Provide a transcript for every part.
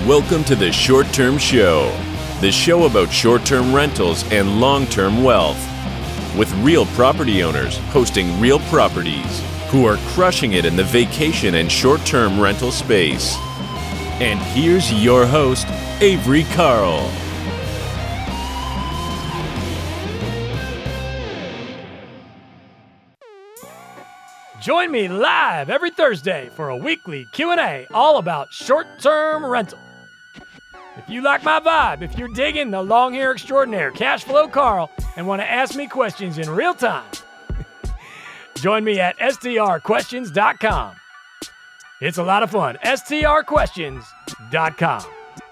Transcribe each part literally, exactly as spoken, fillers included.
Welcome to the Short Term Show, the show about short-term rentals and long-term wealth, with real property owners hosting real properties who are crushing it in the vacation and short-term rental space. And here's your host, Avery Carl. Join me live every Thursday for a weekly Q and A all about short-term rental. If you like my vibe, if you're digging the long hair extraordinaire Cash Flow Carl and want to ask me questions in real time, join me at S T R questions dot com. It's a lot of fun. S T R questions dot com.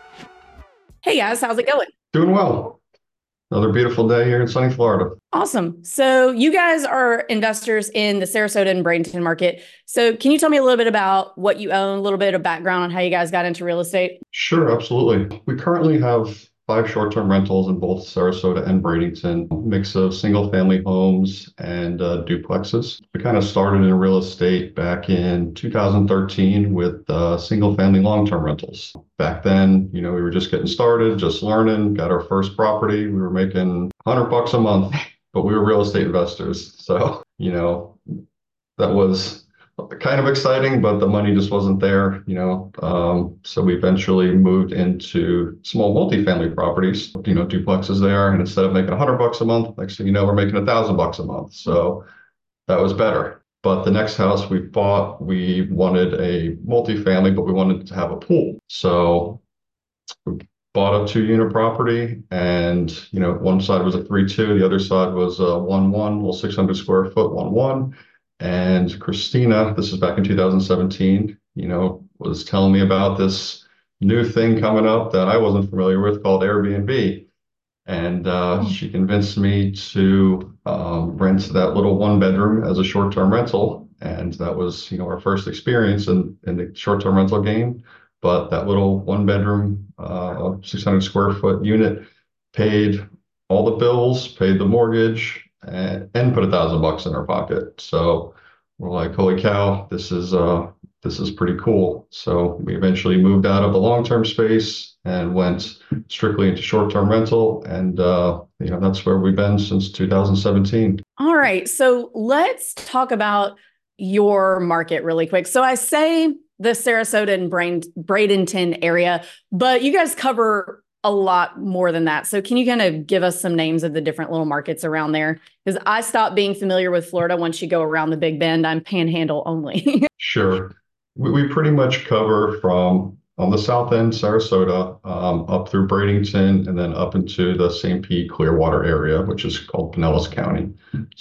Hey guys, how's it going? Doing well. Another beautiful day here in sunny Florida. Awesome. So you guys are investors in the Sarasota and Bradenton market. So can you tell me a little bit about what you own, a little bit of background on how you guys got into real estate? Sure, absolutely. We currently have five short-term rentals in both Sarasota and Bradenton, a mix of single-family homes and uh, duplexes. We kind of started in real estate back in two thousand thirteen with uh, single-family long-term rentals. Back then, you know, we were just getting started, just learning, got our first property. We were making a hundred bucks a month, but we were real estate investors. So, you know, that was kind of exciting, but the money just wasn't there, you know. Um, so we eventually moved into small multifamily properties, you know, duplexes there. And instead of making a hundred bucks a month, next thing you know, we're making a thousand bucks a month. So that was better. But the next house we bought, we wanted a multifamily, but we wanted to have a pool. So we bought a two unit property, and, you know, one side was a three two, the other side was a one one, well, six hundred square foot one one. And Christina, this is back in two thousand seventeen, you know, was telling me about this new thing coming up that I wasn't familiar with called Airbnb. And uh, she convinced me to um, rent that little one bedroom as a short-term rental. And that was, you know, our first experience in, in the short-term rental game. But that little one bedroom, uh, six hundred square foot unit paid all the bills, paid the mortgage, and, and put a thousand bucks in our pocket. So we're like, holy cow, this is uh this is pretty cool. So we eventually moved out of the long-term space and went strictly into short-term rental. And uh, you know, that's where we've been since two thousand seventeen. All right. So let's talk about your market really quick. So I say the Sarasota and Bradenton area, but you guys cover a lot more than that. So can you kind of give us some names of the different little markets around there? Because I stopped being familiar with Florida once you go around the Big Bend. I'm Panhandle only. Sure. We, we pretty much cover from on the south end, Sarasota, um, up through Bradenton, and then up into the Saint Pete Clearwater area, which is called Pinellas County.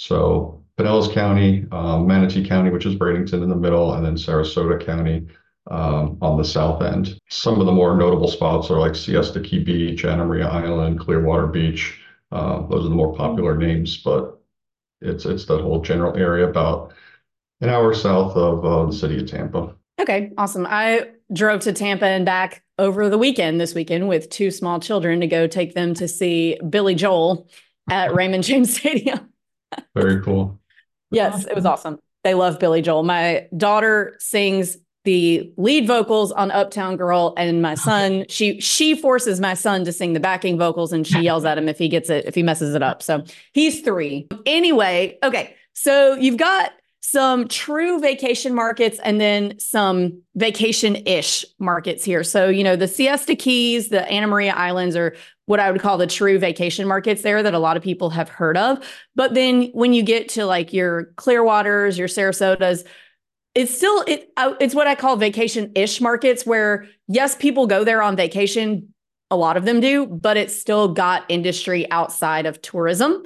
So Pinellas County, um, Manatee County, which is Bradenton in the middle, and then Sarasota County Um, on the south end. Some of the more notable spots are like Siesta Key Beach, Anna Maria Island, Clearwater Beach. Uh, those are the more popular names, but it's it's that whole general area about an hour south of uh, the city of Tampa. Okay, awesome. I drove to Tampa and back over the weekend this weekend with two small children to go take them to see Billy Joel at Raymond James Stadium. Very cool. Yes, it was awesome. They love Billy Joel. My daughter sings the lead vocals on Uptown Girl, and my son, she she forces my son to sing the backing vocals, and she yells at him if he gets it, if he messes it up. So he's three. Anyway, okay. So you've got some true vacation markets and then some vacation-ish markets here. So, you know, the Siesta Keys, the Anna Maria Islands are what I would call the true vacation markets there that a lot of people have heard of. But then when you get to like your Clearwaters, your Sarasotas, it's still, it, it's what I call vacation-ish markets where, yes, people go there on vacation. A lot of them do, but it's still got industry outside of tourism.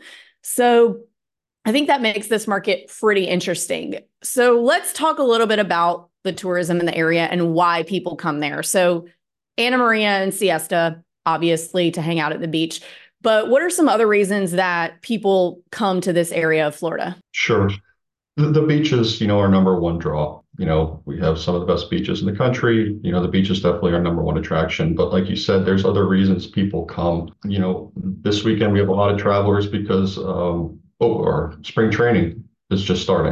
So I think that makes this market pretty interesting. So let's talk a little bit about the tourism in the area and why people come there. So Anna Maria and Siesta, obviously, to hang out at the beach. But what are some other reasons that people come to this area of Florida? Sure. The, the beaches, you know, are number one draw. You know, we have some of the best beaches in the country. You know, the beaches definitely are number one attraction. But like you said, there's other reasons people come. You know, this weekend we have a lot of travelers because um, oh, our spring training is just starting.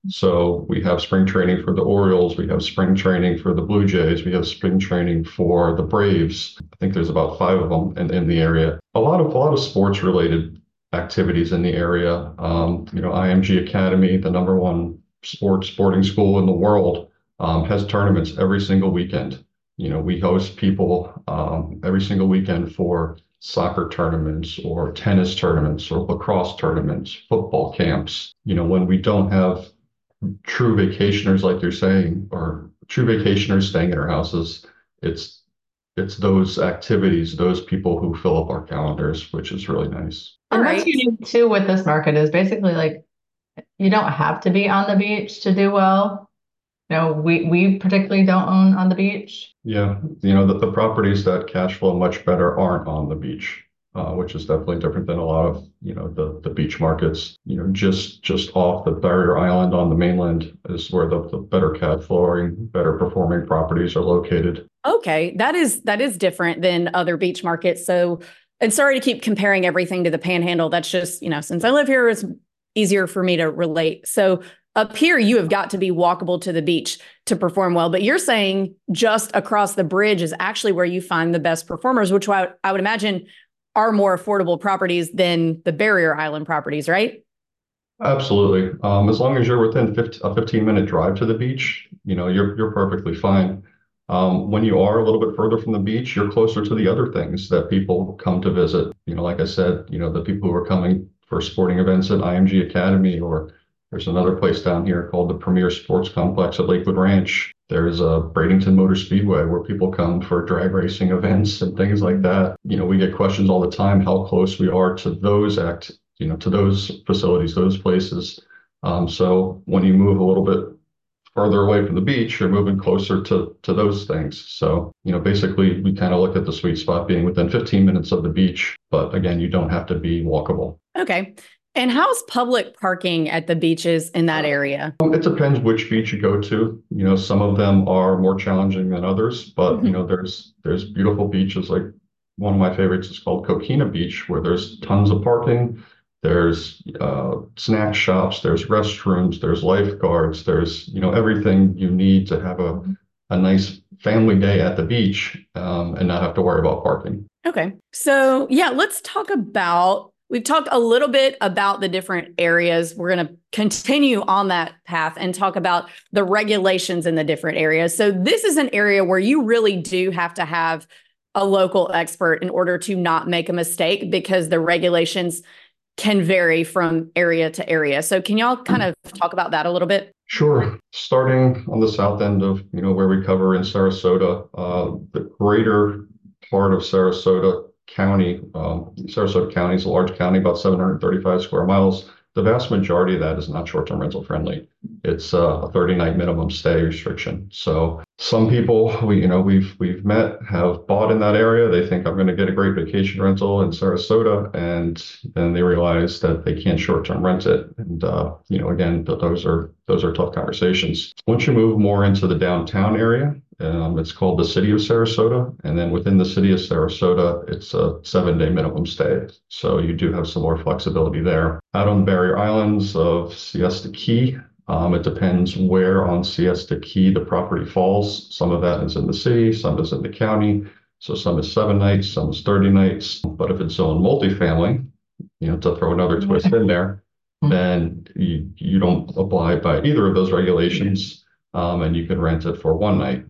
So we have spring training for the Orioles, we have spring training for the Blue Jays, we have spring training for the Braves. I think there's about five of them in, in the area. A lot of a lot of sports related activities in the area. Um, you know, I M G Academy, the number one sports sporting school in the world, um, has tournaments every single weekend. You know, we host people um, every single weekend for soccer tournaments or tennis tournaments or lacrosse tournaments, football camps. You know, when we don't have true vacationers, like you're saying, or true vacationers staying in our houses, it's it's those activities, those people who fill up our calendars, which is really nice. And All what's right. unique too with this market is basically like you don't have to be on the beach to do well. You know, we we particularly don't own on the beach. Yeah, you know, the, the properties that cash flow much better aren't on the beach, uh, which is definitely different than a lot of, you know, the, the beach markets. You know, just just off the barrier island on the mainland is where the, the better cash flowing, better performing properties are located. Okay, that is that is different than other beach markets. So, and sorry to keep comparing everything to the Panhandle. That's just, you know, since I live here, it's easier for me to relate. So up here, you have got to be walkable to the beach to perform well. But you're saying just across the bridge is actually where you find the best performers, which I, I would imagine are more affordable properties than the barrier island properties, right? Absolutely. Um, as long as you're within fifteen, a fifteen minute drive to the beach, you know, you're you're perfectly fine. Um, when you are a little bit further from the beach, you're closer to the other things that people come to visit. You know, like I said, you know, the people who are coming for sporting events at I M G Academy, or there's another place down here called the Premier Sports Complex at Lakewood Ranch. There's a Bradenton Motor Speedway where people come for drag racing events and things like that. You know, we get questions all the time how close we are to those act, you know, to those facilities, those places. Um, so when you move a little bit further away from the beach, you're moving closer to to those things. So, you know, basically we kind of look at the sweet spot being within fifteen minutes of the beach, but again, you don't have to be walkable. Okay. And how's public parking at the beaches in that area? Um, It depends which beach you go to. You know, some of them are more challenging than others, but Mhm. you know, there's there's beautiful beaches. Like one of my favorites is called Coquina Beach, where there's tons of parking. There's uh, snack shops, there's restrooms, there's lifeguards, there's, you know, everything you need to have a, a nice family day at the beach, um, and not have to worry about parking. Okay. So, yeah, let's talk about, we've talked a little bit about the different areas. We're going to continue on that path and talk about the regulations in the different areas. So this is an area where you really do have to have a local expert in order to not make a mistake, because the regulations can vary from area to area. So can y'all kind of talk about that a little bit? Sure. Starting on the south end of, you know, where we cover in Sarasota, uh, the greater part of Sarasota County, um, Sarasota County is a large county, about seven hundred thirty-five square miles. The vast majority of that is not short-term rental friendly. It's uh, a thirty night minimum stay restriction. So some people we, you know, we've we've met have bought in that area. They think I'm going to get a great vacation rental in Sarasota, and then they realize that they can't short-term rent it. And uh, you know, again, th- those are those are tough conversations. Once you move more into the downtown area, um, it's called the City of Sarasota, and then within the City of Sarasota, it's a seven-day minimum stay. So you do have some more flexibility there. Out on the barrier islands of Siesta Key, um, it depends where on Siesta Key the property falls. Some of that is in the city, some is in the county. So some is seven nights, some is thirty nights. But if it's zoned multifamily, you know, to throw another twist in there, then you, you don't abide by either of those regulations, um, and you can rent it for one night.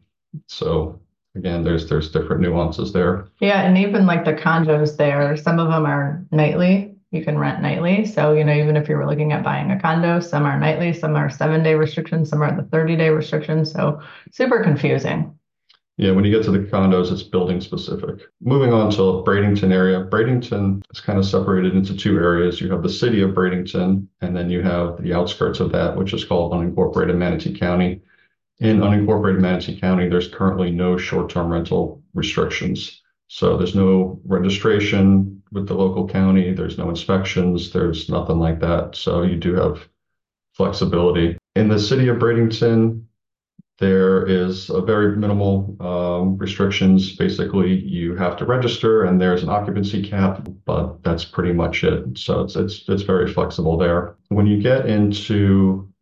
So again, there's there's different nuances there. Yeah, and even like the condos there, some of them are nightly. You can rent nightly. So, you know, even if you're looking at buying a condo, some are nightly, some are seven day restrictions, some are the thirty day restrictions. So super confusing. Yeah, when you get to the condos, it's building specific. Moving on to Bradenton area, Bradenton is kind of separated into two areas. You have the city of Bradenton, and then you have the outskirts of that, which is called unincorporated Manatee County. In unincorporated Manatee County, there's currently no short-term rental restrictions. So there's no registration with the local county. There's no inspections. There's nothing like that. So you do have flexibility. In the city of Bradenton, there is a very minimal um, restrictions. Basically, you have to register, and there's an occupancy cap, but that's pretty much it. So it's it's it's very flexible there. When you get into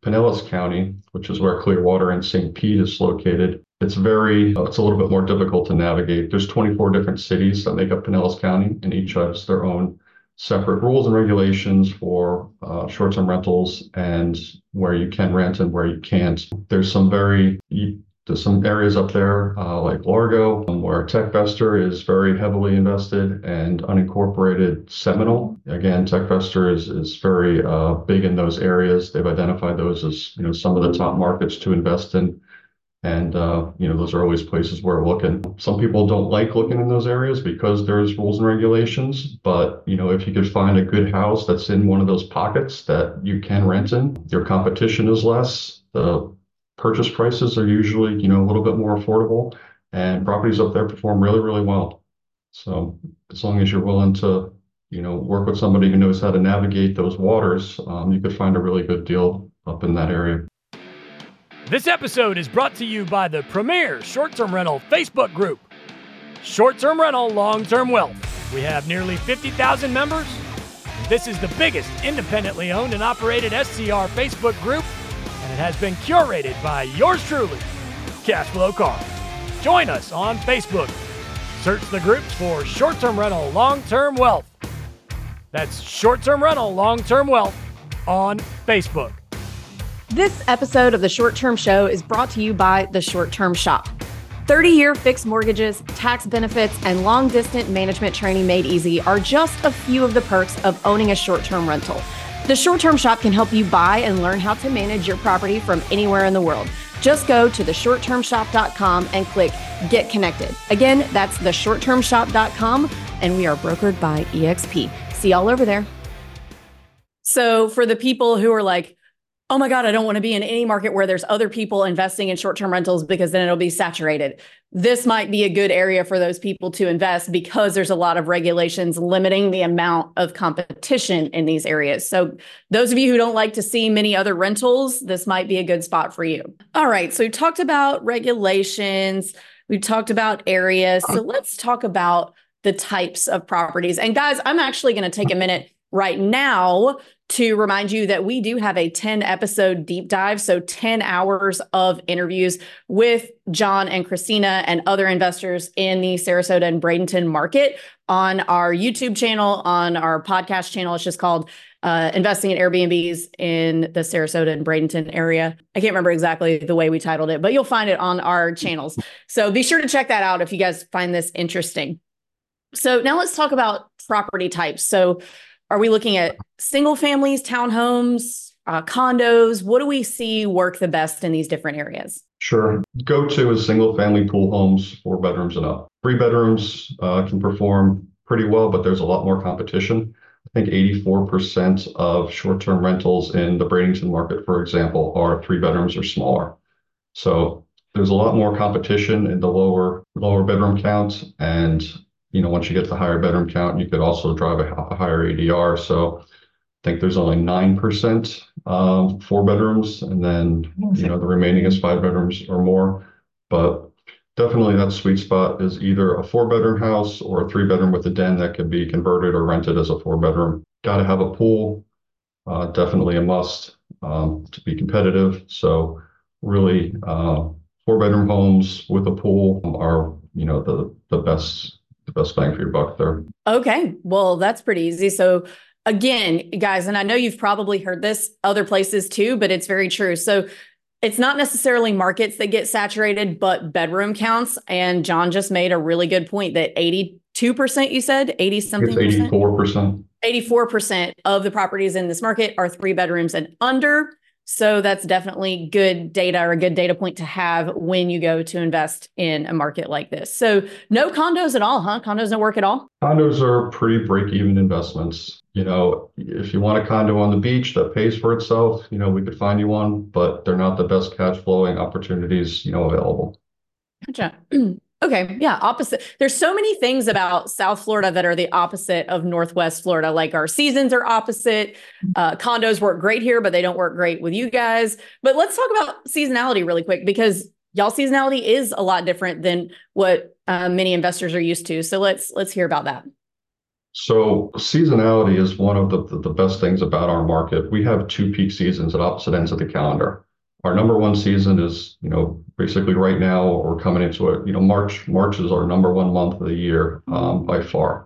Pinellas County, which is where Clearwater and Saint Pete is located, it's very, it's a little bit more difficult to navigate. There's twenty-four different cities that make up Pinellas County, and each has their own separate rules and regulations for uh, short-term rentals and where you can rent and where you can't. There's some very, there's some areas up there uh, like Largo, um, where Techvestor is very heavily invested, and unincorporated Seminole. Again, Techvestor is is very uh, big in those areas. They've identified those as, you know, some of the top markets to invest in. And, uh, you know, those are always places we're looking. Some people don't like looking in those areas because there's rules and regulations. But, you know, if you could find a good house that's in one of those pockets that you can rent in, your competition is less. The purchase prices are usually, you know, a little bit more affordable, and properties up there perform really, really well. So as long as you're willing to, you know, work with somebody who knows how to navigate those waters, um, you could find a really good deal up in that area. This episode is brought to you by the premier short-term rental Facebook group, Short-Term Rental Long-Term Wealth. We have nearly fifty thousand members. This is the biggest independently owned and operated S C R Facebook group, and it has been curated by yours truly, Cashflow Carr. Join us on Facebook. Search the groups for Short-Term Rental Long-Term Wealth. That's Short-Term Rental Long-Term Wealth on Facebook. This episode of The Short Term Show is brought to you by The Short Term Shop. thirty-year fixed mortgages, tax benefits, and long-distance management training made easy are just a few of the perks of owning a short-term rental. The Short Term Shop can help you buy and learn how to manage your property from anywhere in the world. Just go to the short term shop dot com and click Get Connected. Again, that's the short term shop dot com, and we are brokered by E X P. See y'all over there. So for the people who are like, oh my God, I don't want to be in any market where there's other people investing in short-term rentals because then it'll be saturated. This might be a good area for those people to invest because there's a lot of regulations limiting the amount of competition in these areas. So those of you who don't like to see many other rentals, this might be a good spot for you. All right, so we talked about regulations. We talked about areas. So let's talk about the types of properties. And guys, I'm actually going to take a minute right now to remind you that we do have a ten episode deep dive. So ten hours of interviews with John and Christina and other investors in the Sarasota and Bradenton market on our YouTube channel, on our podcast channel. It's just called uh, Investing in Airbnbs in the Sarasota and Bradenton area. I can't remember exactly the way we titled it, but you'll find it on our channels. So be sure to check that out if you guys find this interesting. So now let's talk about property types. So are we looking at single families, townhomes, uh, condos? What do we see work the best in these different areas? Sure. Go-to is single family pool homes, four bedrooms and up. Three bedrooms uh, can perform pretty well, but there's a lot more competition. I think eighty-four percent of short-term rentals in the Bradenton market, for example, are three bedrooms or smaller. So there's a lot more competition in the lower lower bedroom count, and you know, once you get the higher bedroom count, you could also drive a, a higher A D R. So I think there's only nine percent um, four bedrooms, and then, you know, the remaining is five bedrooms or more. But definitely that sweet spot is either a four bedroom house or a three bedroom with a den that could be converted or rented as a four bedroom. Got to have a pool, uh, definitely a must um, to be competitive. So really uh, four bedroom homes with a pool are, you know, the, the best the best bang for your buck there. Okay, well, that's pretty easy. So again, guys, and I know you've probably heard this other places too, but it's very true. So it's not necessarily markets that get saturated, but bedroom counts. And John just made a really good point that eighty-two percent, you said, eighty something percent? eighty-four percent. eighty-four percent of the properties in this market are three bedrooms and under. So that's definitely good data or a good data point to have when you go to invest in a market like this. So no condos at all, huh? Condos don't work at all? Condos are pretty break-even investments. You know, if you want a condo on the beach that pays for itself, you know, we could find you one, but they're not the best cash flowing opportunities, you know, available. Gotcha. Okay. Yeah. Opposite. There's so many things about South Florida that are the opposite of Northwest Florida. Like our seasons are opposite. Uh, condos work great here, but they don't work great with you guys. But let's talk about seasonality really quick, because y'all seasonality is a lot different than what uh, many investors are used to. So let's, let's hear about that. So seasonality is one of the, the, the best things about our market. We have two peak seasons at opposite ends of the calendar. Our number one season is, you know, basically right now we're coming into it. You know, March, March is our number one month of the year um, by far.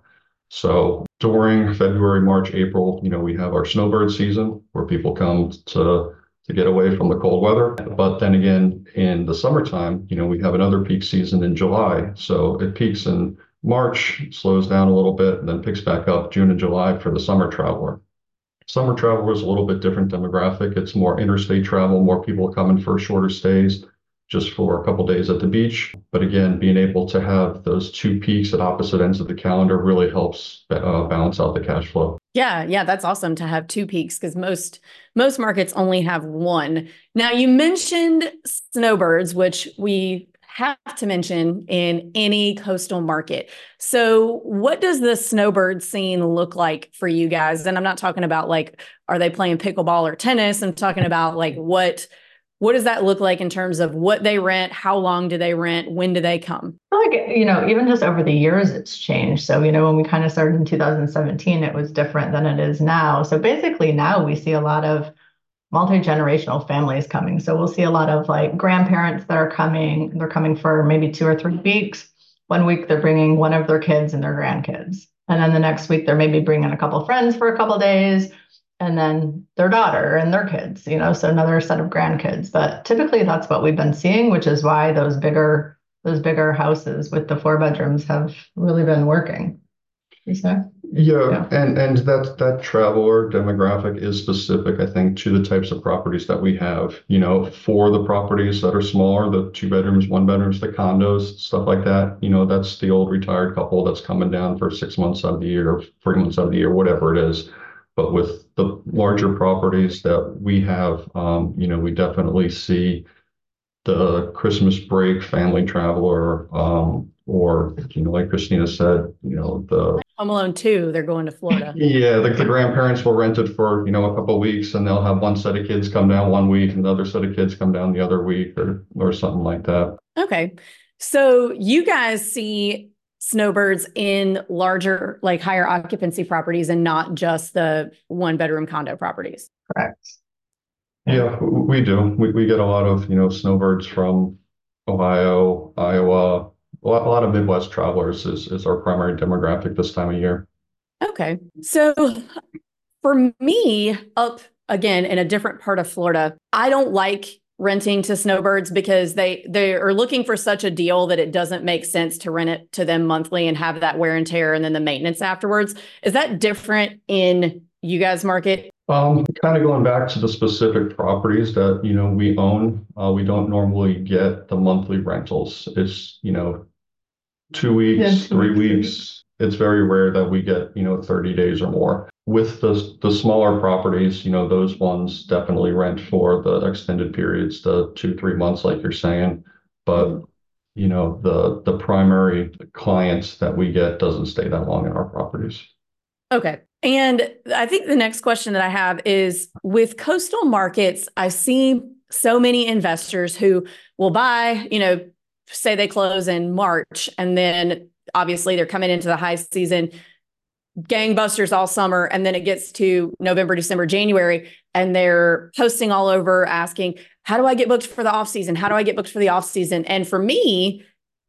So during February, March, April, you know, we have our snowbird season where people come to to get away from the cold weather. But then again, in the summertime, you know, we have another peak season in July. So it peaks in March, slows down a little bit, and then picks back up June and July for the summer traveler. Summer traveler is a little bit different demographic. It's more interstate travel, more people coming for shorter stays, just for a couple days at the beach. But again, being able to have those two peaks at opposite ends of the calendar really helps uh, balance out the cash flow. Yeah, yeah, that's awesome to have two peaks because most most markets only have one. Now, you mentioned snowbirds, which we have to mention in any coastal market. So what does the snowbird scene look like for you guys? And I'm not talking about like, are they playing pickleball or tennis? I'm talking about like what what does that look like in terms of what they rent? How long do they rent? When do they come? I feel like, you know, even just over the years, it's changed. So, you know, when we kind of started in two thousand seventeen, it was different than it is now. So basically now we see a lot of multi-generational families coming. So we'll see a lot of like grandparents that are coming. They're coming for maybe two or three weeks. One week they're bringing one of their kids and their grandkids. And then the next week they're maybe bringing a couple friends for a couple days. And then their daughter and their kids, you know, so another set of grandkids. But typically that's what we've been seeing, which is why those bigger those bigger houses with the four bedrooms have really been working. You say? Yeah, Yeah. and and that that traveler demographic is specific, I think, to the types of properties that we have. You know, for the properties that are smaller, the two bedrooms, one bedrooms, the condos, stuff like that. You know, that's the old retired couple that's coming down for six months out of the year, three months out of the year, whatever it is. But with the larger properties that we have, um, you know, we definitely see the Christmas break family traveler, um, or, you know, like Christina said, you know, the Home Alone two, they're going to Florida. yeah, the, the grandparents will rent it for, you know, a couple of weeks, and they'll have one set of kids come down one week and another set of kids come down the other week, or or something like that. Okay. So you guys see snowbirds in larger, like higher occupancy properties and not just the one bedroom condo properties. Correct. Yeah, we do. We we get a lot of, you know, snowbirds from Ohio, Iowa. A lot, a lot of Midwest travelers is, is our primary demographic this time of year. Okay. So for me, up again in a different part of Florida, I don't like renting to snowbirds because they they are looking for such a deal that it doesn't make sense to rent it to them monthly and have that wear and tear and then the maintenance afterwards. Is that different in you guys' market? Um, kind of going back to the specific properties that, you know, we own, uh, we don't normally get the monthly rentals. It's, you know, two weeks, Yeah, two three weeks. weeks. It's very rare that we get, you know, thirty days or more. With the the smaller properties, you know, those ones definitely rent for the extended periods, the two, three months, like you're saying. But, you know, the the primary clients that we get doesn't stay that long in our properties. Okay. And I think the next question that I have is with coastal markets, I see so many investors who will buy, you know, say they close in March, and then obviously they're coming into the high season, gangbusters all summer, and then it gets to November, December, January, and they're posting all over asking, how do I get booked for the off season? How do I get booked for the off season? And for me,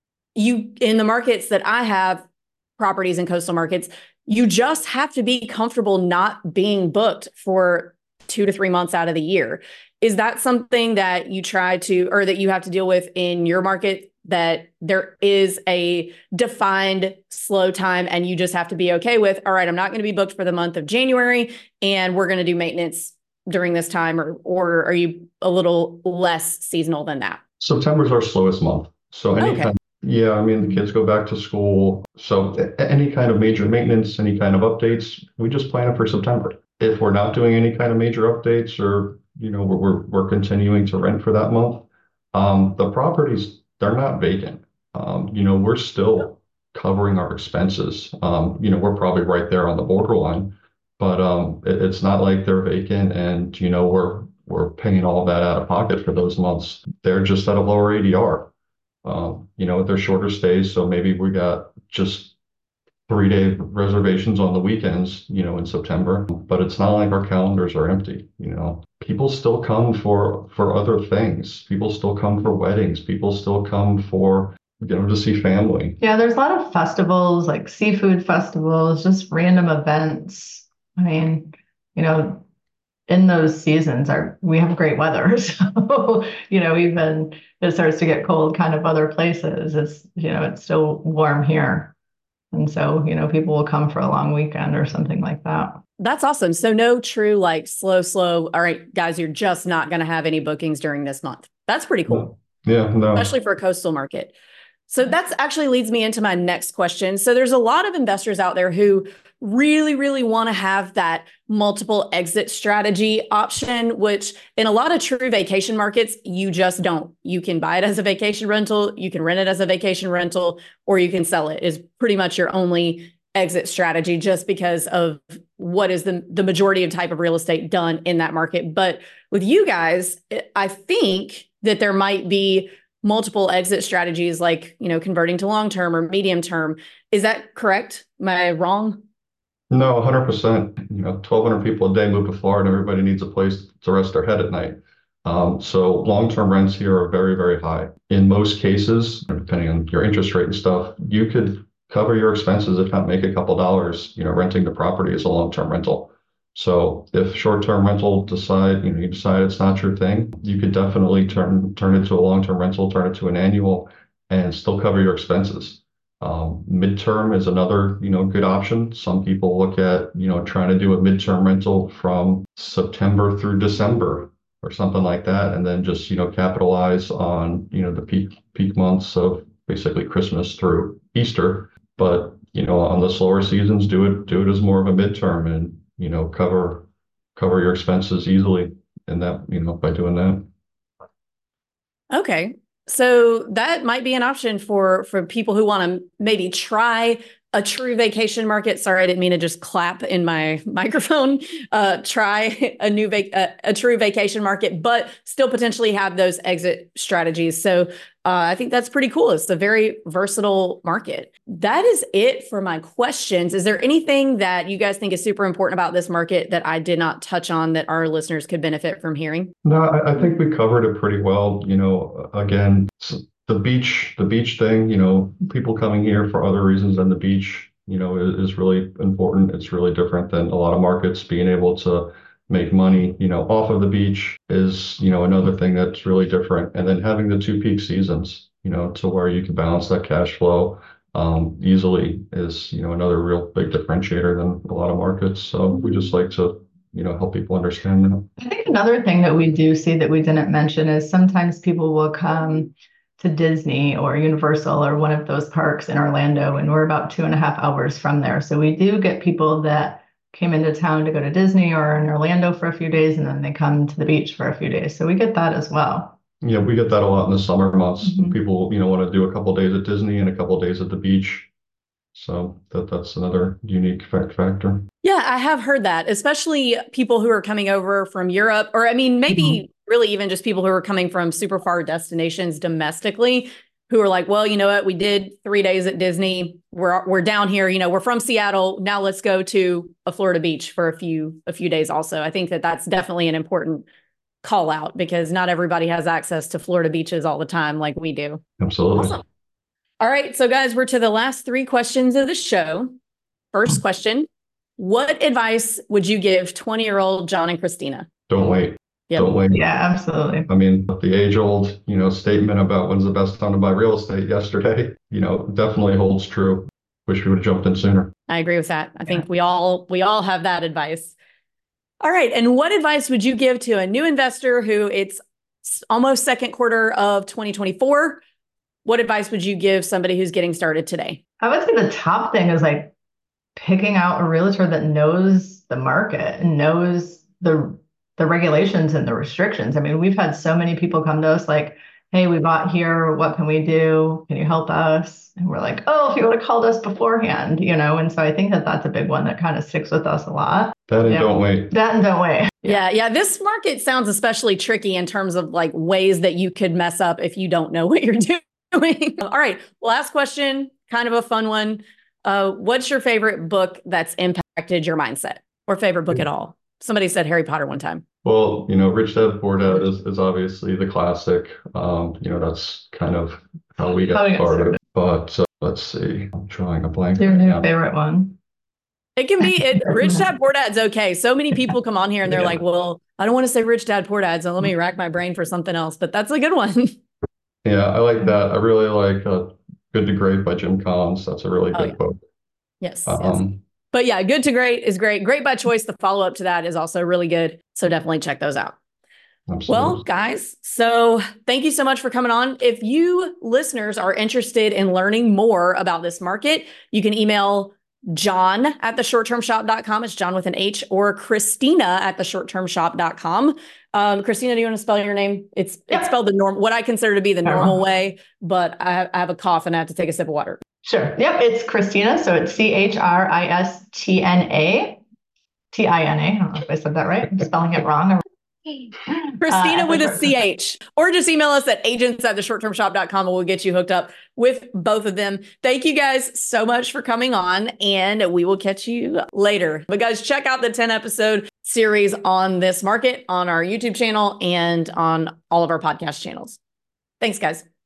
you in the markets that I have properties in coastal markets, you just have to be comfortable not being booked for two to three months out of the year. Is that something that you try to, or that you have to deal with in your market, that there is a defined slow time and you just have to be okay with, all right, I'm not going to be booked for the month of January and we're going to do maintenance during this time, or, or are you a little less seasonal than that? September's our slowest month. So Okay. anytime, yeah, I mean, the kids go back to school. So a- any kind of major maintenance, any kind of updates, we just plan it for September. If we're not doing any kind of major updates, or, you know, we're, we're, we're continuing to rent for that month, um, the properties, they're not vacant. Um, you know, we're still covering our expenses. Um, you know, we're probably right there on the borderline, but um, it, it's not like they're vacant and, you know, we're, we're paying all that out of pocket for those months. They're just at a lower A D R. Um, you know, they're shorter stays, so maybe we got just three day reservations on the weekends, you know, in September, but it's not like our calendars are empty. You know, people still come for, for other things. People still come for weddings. People still come for, you know, to see family. Yeah, there's a lot of festivals, like seafood festivals, just random events. I mean, you know, in those seasons are we have great weather. So, you know, even it starts to get cold kind of other places, it's, you know, it's still warm here. And so, you know, people will come for a long weekend or something like that. That's awesome. So no true like slow, slow. All right, guys, you're just not going to have any bookings during this month. That's pretty cool. Yeah, no. Especially for a coastal market. So that's actually leads me into my next question. So there's a lot of investors out there who really, really want to have that multiple exit strategy option, which in a lot of true vacation markets, you just don't. You can buy it as a vacation rental, you can rent it as a vacation rental, or you can sell it is pretty much your only exit strategy just because of what is the, the majority of type of real estate done in that market. But with you guys, I think that there might be multiple exit strategies like, you know, converting to long-term or medium term. Is that correct? Am I wrong? No, one hundred percent. You know, twelve hundred people a day move to Florida. Everybody needs a place to rest their head at night. Um, so long-term rents here are very, very high. In most cases, depending on your interest rate and stuff, you could cover your expenses, if not make a couple dollars, you know, renting the property as a long-term rental. So if short-term rental decide, you know, you decide it's not your thing, you could definitely turn turn it to a long-term rental, turn it to an annual, and still cover your expenses. Um, midterm is another, you know, good option. Some people look at, you know, trying to do a midterm rental from September through December or something like that, and then just, you know, capitalize on, you know, the peak peak months of basically Christmas through Easter. But, you know, on the slower seasons, do it do it as more of a midterm and, you know, cover cover your expenses easily in that, you know, by doing that. Okay. So that might be an option for for people who want to maybe try a true vacation market. Sorry, I didn't mean to just clap in my microphone. Uh, try a new vac- a, a true vacation market, but still potentially have those exit strategies. So uh, I think that's pretty cool. It's a very versatile market. That is it for my questions. Is there anything that you guys think is super important about this market that I did not touch on that our listeners could benefit from hearing? No, I, I think we covered it pretty well. You know, again, the beach, the beach thing, you know, people coming here for other reasons than the beach, you know, is, is really important. It's really different than a lot of markets. Being able to make money, you know, off of the beach is, you know, another thing that's really different. And then having the two peak seasons, you know, to where you can balance that cash flow um, easily is, you know, another real big differentiator than a lot of markets. So we just like to, you know, help people understand that. I think another thing that we do see that we didn't mention is sometimes people will come to Disney or Universal or one of those parks in Orlando, and we're about two and a half hours from there. So we do get people that came into town to go to Disney or in Orlando for a few days, and then they come to the beach for a few days. So we get that as well. Yeah, we get that a lot in the summer months. Mm-hmm. People, you know, want to do a couple of days at Disney and a couple of days at the beach. So that that's another unique fact factor. Yeah, I have heard that, especially people who are coming over from Europe, or I mean, maybe mm-hmm. really even just people who are coming from super far destinations domestically, who are like, well, you know what, we did three days at Disney. We're we're down here, you know, we're from Seattle. Now let's go to a Florida beach for a few a few days also. I think that that's definitely an important call out because not everybody has access to Florida beaches all the time like we do. Absolutely. Awesome. All right. So guys, we're to the last three questions of the show. First question, what advice would you give twenty-year-old John and Christina? Don't wait. Yep. Don't wait. Yeah, absolutely. I mean, the age-old, you know, statement about when's the best time to buy real estate yesterday, you know, definitely holds true. Wish we would have jumped in sooner. I agree with that. I think yeah. we all we all have that advice. All right. And what advice would you give to a new investor who it's almost second quarter of twenty twenty-four? What advice would you give somebody who's getting started today? I would say the top thing is like picking out a realtor that knows the market and knows the the regulations and the restrictions. I mean, we've had so many people come to us like, hey, we bought here. What can we do? Can you help us? And we're like, oh, if you would have called us beforehand, you know? And so I think that that's a big one that kind of sticks with us a lot. That and yeah. don't wait. That and don't wait. Yeah. Yeah. This market sounds especially tricky in terms of like ways that you could mess up if you don't know what you're doing. All right. Last question, kind of a fun one. Uh, what's your favorite book that's impacted your mindset, or favorite book at all? Somebody said Harry Potter one time. Well, you know, Rich Dad Poor Dad is, is obviously the classic. Um, you know, that's kind of how we got How we got started. started. But uh, let's see, I'm drawing a blank Your right new now. favorite one. It can be it. Rich Dad Poor Dad's okay. So many people come on here and they're Yeah. like, well, I don't want to say Rich Dad Poor Dad, so let me rack my brain for something else. But that's a good one. Yeah, I like that. I really like uh, Good to Great by Jim Collins. That's a really Oh, good yeah. book. Yes. yes. Um, But yeah, Good to Great is great. Great by Choice. The follow up to that is also really good. So definitely check those out. absolutely. Well, guys, so thank you so much for coming on. If you listeners are interested in learning more about this market, you can email John at the short term shop dot com. It's John with an H, or Christina at the short term shop dot com. Um, Christina, do you want to spell your name? It's Yeah. it's spelled the norm, what I consider to be the Normal. normal way, but I, I have a cough and I have to take a sip of water. Sure. Yep. It's Christina. So it's C H R I S T N A T I N A. I don't know if I said that right. I'm spelling it wrong. Christina Uh, with a short- C H, or just email us at agents at the short term shop dot com and we'll get you hooked up with both of them. Thank you guys so much for coming on, and we will catch you later. But guys, check out the ten episode series on this market on our YouTube channel and on all of our podcast channels. Thanks, guys.